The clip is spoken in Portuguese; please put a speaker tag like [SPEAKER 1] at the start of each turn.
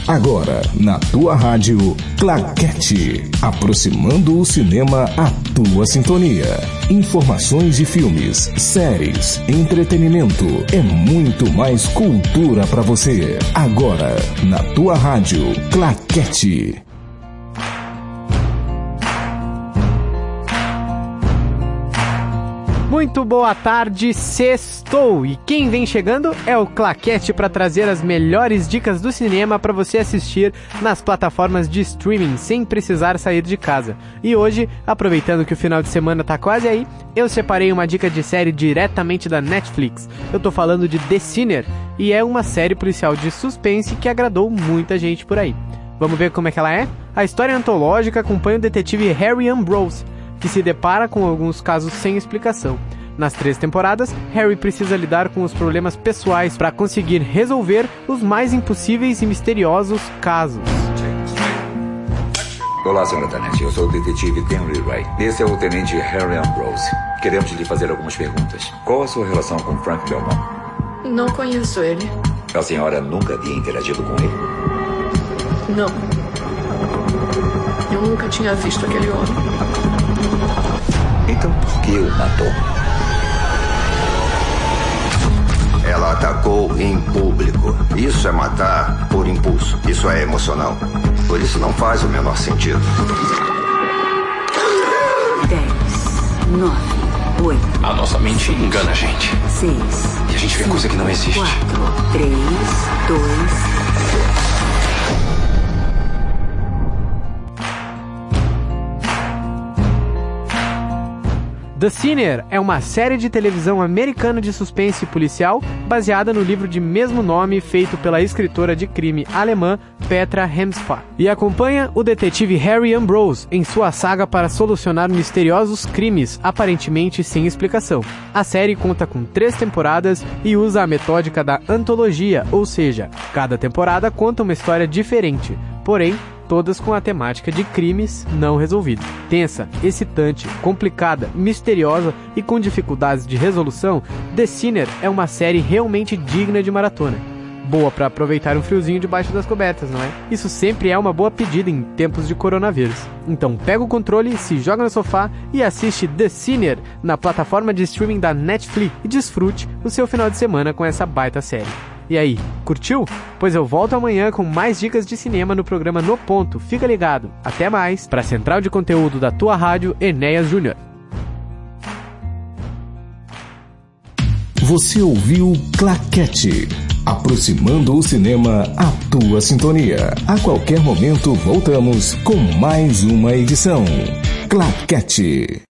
[SPEAKER 1] Agora, na tua rádio, Claquete. Aproximando o cinema à tua sintonia. Informações de filmes, séries, entretenimento. É muito mais cultura pra você. Agora, na tua rádio, Claquete.
[SPEAKER 2] Muito boa tarde, sextou! E quem vem chegando é o Claquete para trazer as melhores dicas do cinema para você assistir nas plataformas de streaming sem precisar sair de casa. E hoje, aproveitando que o final de semana tá quase aí, eu separei uma dica de série diretamente da Netflix. Eu tô falando de The Sinner, e é uma série policial de suspense que agradou muita gente por aí. Vamos ver como é que ela é? A história antológica acompanha o detetive Harry Ambrose, que se depara com alguns casos sem explicação. Nas 3 temporadas, Harry precisa lidar com os problemas pessoais para conseguir resolver os mais impossíveis e misteriosos casos.
[SPEAKER 3] Olá, Sra. Tanetti. Eu sou o detetive Henry Ray. Esse é o tenente Harry Ambrose. Queremos lhe fazer algumas perguntas. Qual a sua relação com Frank Belmont?
[SPEAKER 4] Não conheço ele.
[SPEAKER 3] A senhora nunca havia interagido com ele?
[SPEAKER 4] Não. Eu nunca tinha visto aquele homem.
[SPEAKER 3] Então por que o matou?
[SPEAKER 5] Ela atacou em público. Isso é matar por impulso. Isso é emocional. Por isso não faz o menor sentido.
[SPEAKER 6] 10, 9, 8.
[SPEAKER 7] A nossa mente engana a gente.
[SPEAKER 6] 6.
[SPEAKER 7] E a gente vê coisa que não existe.
[SPEAKER 6] 4, 3, 2.
[SPEAKER 2] The Sinner é uma série de televisão americana de suspense policial baseada no livro de mesmo nome feito pela escritora de crime alemã Petra Hemsfahrt e acompanha o detetive Harry Ambrose em sua saga para solucionar misteriosos crimes aparentemente sem explicação. A série conta com 3 temporadas e usa a metódica da antologia, ou seja, cada temporada conta uma história diferente, porém todas com a temática de crimes não resolvidos. Tensa, excitante, complicada, misteriosa e com dificuldades de resolução, The Sinner é uma série realmente digna de maratona. Boa para aproveitar um friozinho debaixo das cobertas, não é? Isso sempre é uma boa pedida em tempos de coronavírus. Então pega o controle, se joga no sofá e assiste The Sinner na plataforma de streaming da Netflix e desfrute o seu final de semana com essa baita série. E aí, curtiu? Pois eu volto amanhã com mais dicas de cinema no programa No Ponto. Fica ligado. Até mais. Para a central de conteúdo da tua rádio, Enéas Júnior.
[SPEAKER 1] Você ouviu Claquete. Aproximando o cinema à tua sintonia. A qualquer momento voltamos com mais uma edição. Claquete.